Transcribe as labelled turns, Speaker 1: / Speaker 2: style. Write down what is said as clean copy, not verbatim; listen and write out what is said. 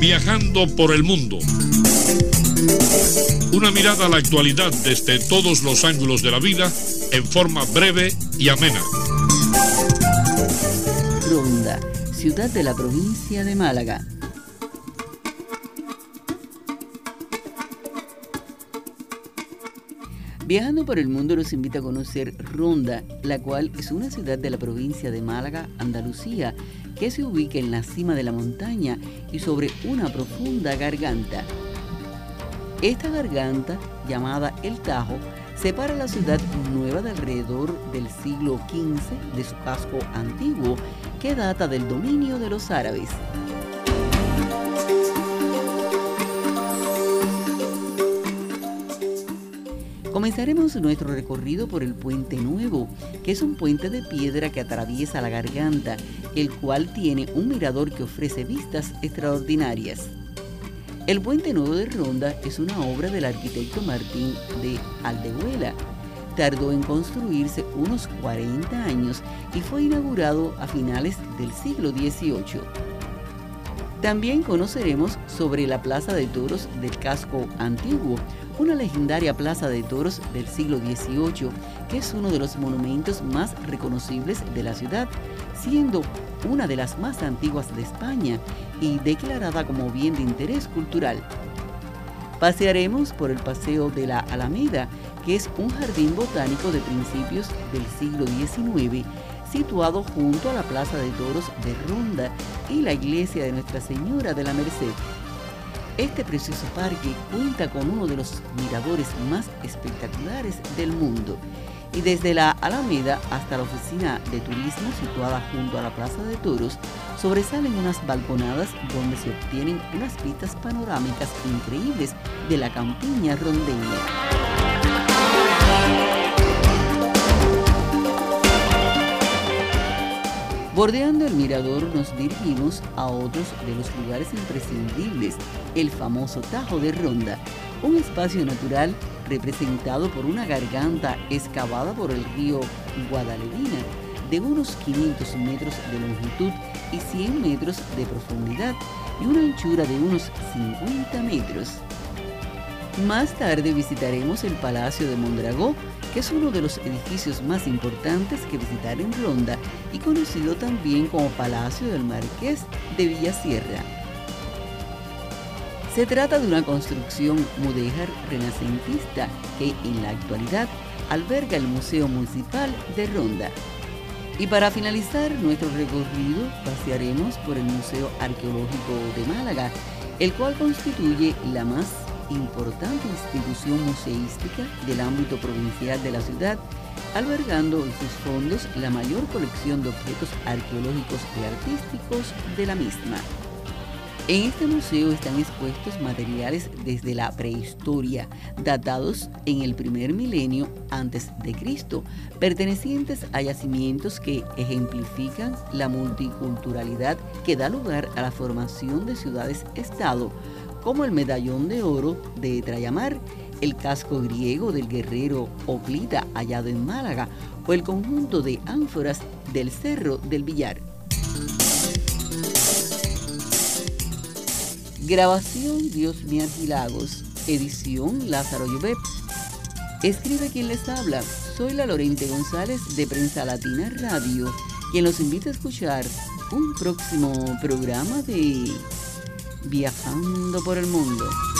Speaker 1: Viajando por el mundo. Una mirada a la actualidad desde todos los ángulos de la vida en forma breve y amena.
Speaker 2: Ronda, ciudad de la provincia de Málaga. Viajando por el mundo nos invita a conocer Ronda, la cual es una ciudad de la provincia de Málaga, Andalucía, que se ubica en la cima de la montaña y sobre una profunda garganta. Esta garganta, llamada El Tajo, separa la ciudad nueva de alrededor del siglo XV de su casco antiguo, que data del dominio de los árabes. Comenzaremos nuestro recorrido por el Puente Nuevo, que es un puente de piedra que atraviesa la garganta, el cual tiene un mirador que ofrece vistas extraordinarias. El Puente Nuevo de Ronda es una obra del arquitecto Martín de Aldehuela. Tardó en construirse unos 40 años y fue inaugurado a finales del siglo XVIII. También conoceremos sobre la Plaza de Toros del Casco Antiguo, una legendaria plaza de toros del siglo XVIII, que es uno de los monumentos más reconocibles de la ciudad, siendo una de las más antiguas de España y declarada como bien de interés cultural. Pasearemos por el Paseo de la Alameda, que es un jardín botánico de principios del siglo XIX, situado junto a la Plaza de Toros de Ronda y la iglesia de Nuestra Señora de la Merced. Este precioso parque cuenta con uno de los miradores más espectaculares del mundo, y desde la Alameda hasta la oficina de turismo situada junto a la Plaza de Toros sobresalen unas balconadas donde se obtienen unas vistas panorámicas increíbles de la campiña rondeña. Bordeando el mirador nos dirigimos a otros de los lugares imprescindibles, el famoso Tajo de Ronda, un espacio natural representado por una garganta excavada por el río Guadalevina de unos 500 metros de longitud y 100 metros de profundidad y una anchura de unos 50 metros. Más tarde visitaremos el Palacio de Mondragó, que es uno de los edificios más importantes que visitar en Ronda y conocido también como Palacio del Marqués de Villasierra. Se trata de una construcción mudéjar renacentista que en la actualidad alberga el Museo Municipal de Ronda. Y para finalizar nuestro recorrido pasearemos por el Museo Arqueológico de Málaga, el cual constituye la más importante institución museística del ámbito provincial de la ciudad, albergando en sus fondos la mayor colección de objetos arqueológicos y artísticos de la misma. En este museo están expuestos materiales desde la prehistoria, datados en el primer milenio antes de Cristo, pertenecientes a yacimientos que ejemplifican la multiculturalidad que da lugar a la formación de ciudades-estado, como el medallón de oro de Trayamar, el casco griego del guerrero Oclita hallado en Málaga o el conjunto de ánforas del Cerro del Villar. Grabación Diosmi Argilagos, edición Lázaro Llobet. Escribe quien les habla, soy la Lorente González de Prensa Latina Radio, quien los invita a escuchar un próximo programa de Viajando por el Mundo.